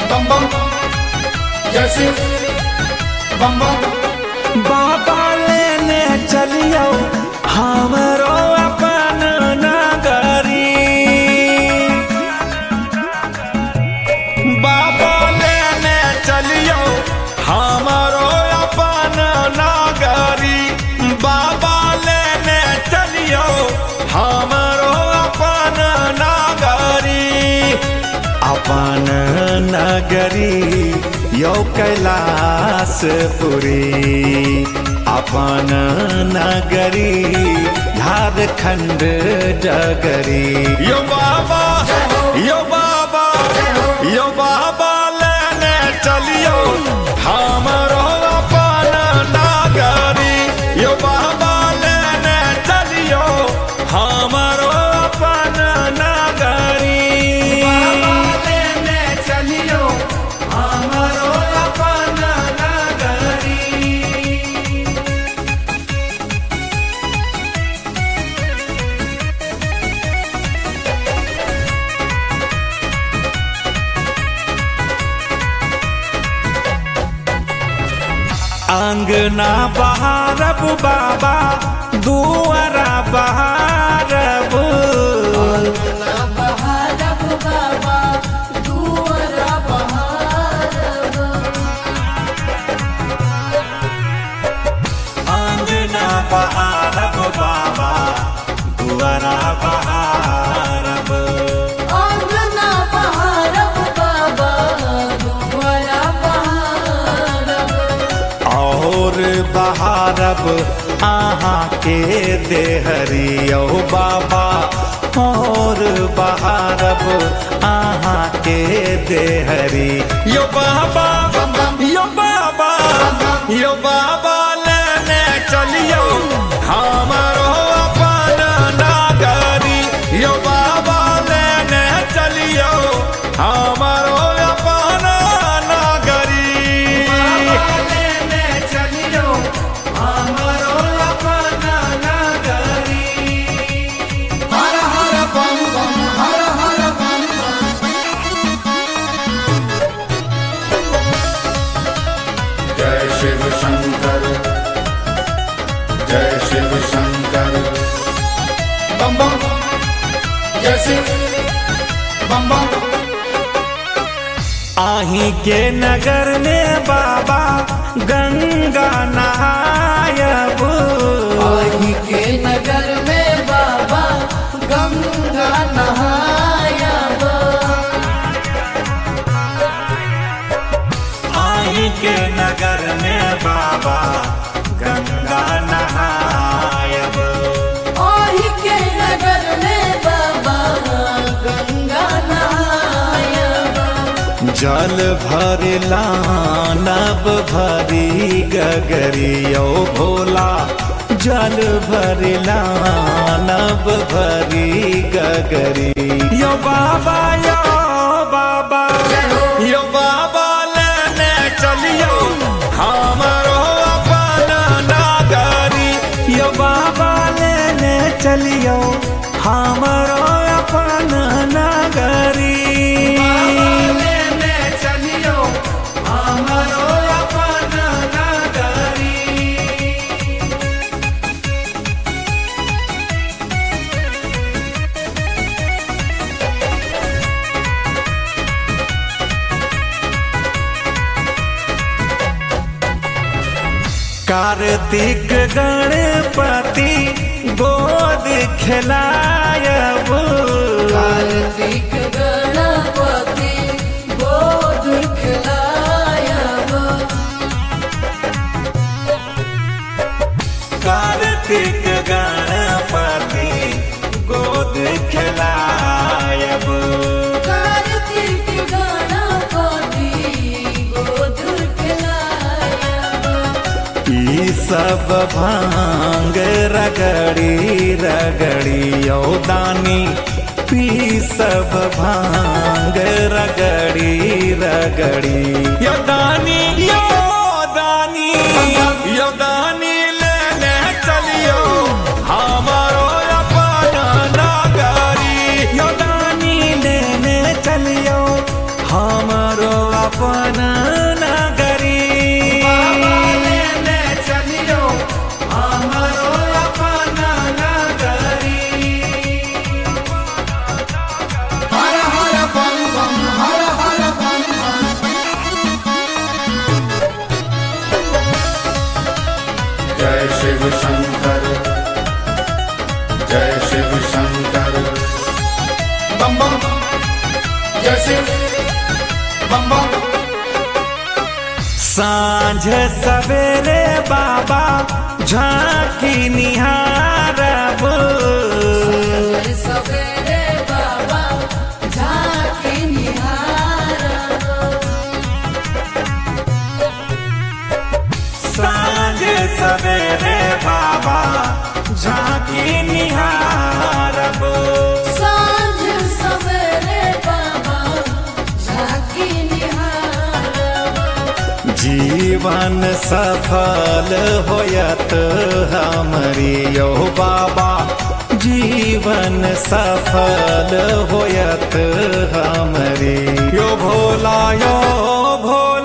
बम बम जय शिव बम बम। बाबा लेने चलियो हमरो अपन नगरी, बाबा लेने चलियो हमरो अपन नगरी, बाबा लेने चलियो हमरो अपन नगरी, अपन नगरी यो कैलाशपुरी, अपन नगरी झारखंड डगरी। यो बाबा यो बाबा यो बाबा लेने चलियो हमरो अपन नगरी, यो बाबा लेने चलियो हमरो अपन नगरी, बाबा लेने चलियो हमरो अपन नगरी। अंगना बहारब बाबा दुआरा बहारब, अंगना बहारब बाबा दुआरा बहारब, अंगना बहारब बाबा दुआरा बहारब, अंगना बहारब बाबा दुआरा बहारब, और बहारब आहाँ के देहरियो बाबा, और बहारब आहाँ के देहरी। यो बाबा यो बाबा यो बाबा लेने चलियो हमरो अपन नगरी, यो बाबा लेने चलियो हमरो अपन नगरी, बाबा लेने चलियो हमरो अपन नगरी। हर हर बम बम हर हर बम बम। जय शिव शंकर जय शिव शंकर बम बम जय शिव बम बम। आही के नगर में बाबा गंगा नहायब, आही के नगर में बाबा गंगा नहायब, आही के नगर में बाबा गंगा नहायब, आही के नगर में बाबा गंगा नहायब, जल भरला नब भरी गगरी ओ भोला, जल भरला नब भरी गगरी। यो बाबा यो बाबा यो बाबा लेने चलियो हमरो अपन नगरी, यो बाबा लेने चलियो हमरो अपन नगरी, बाबा लेने चलियो हमरो अपन नगरी। कार्तिक गणपति गोद खिलायब, कार्तिक गणपति गोद खिलायब, कार्तिक गणपति गोद खिलायब, कार्तिक गणपति गोद खिलायब, ई सब भांग रगड़ी रगड़ी यो दानी, पी सब भांग रगड़ी रगड़ी यो दानी यो दानी यो दानी लेने चलियो हमरो अपन नगरी, यो दानी लेने चलियो हमरो अपन नगरी बाबा लेने चलियो हमरो अपन नगरी हर हर बम बम हर हर बम बम जय शिव शंकर जय शिव शंकर बम बम जय शिव बम बम सांझ सवेरे बाबा झांकी निहारब सवेरे बाबा झांकी निहारब सांझ सवेरे बाबा झांकी निहारब सांझ सवेरे बाबा झांकी निहारब जीवन सफल होयत हमरी यो बाबा जीवन सफल होयत हमरी यो भोला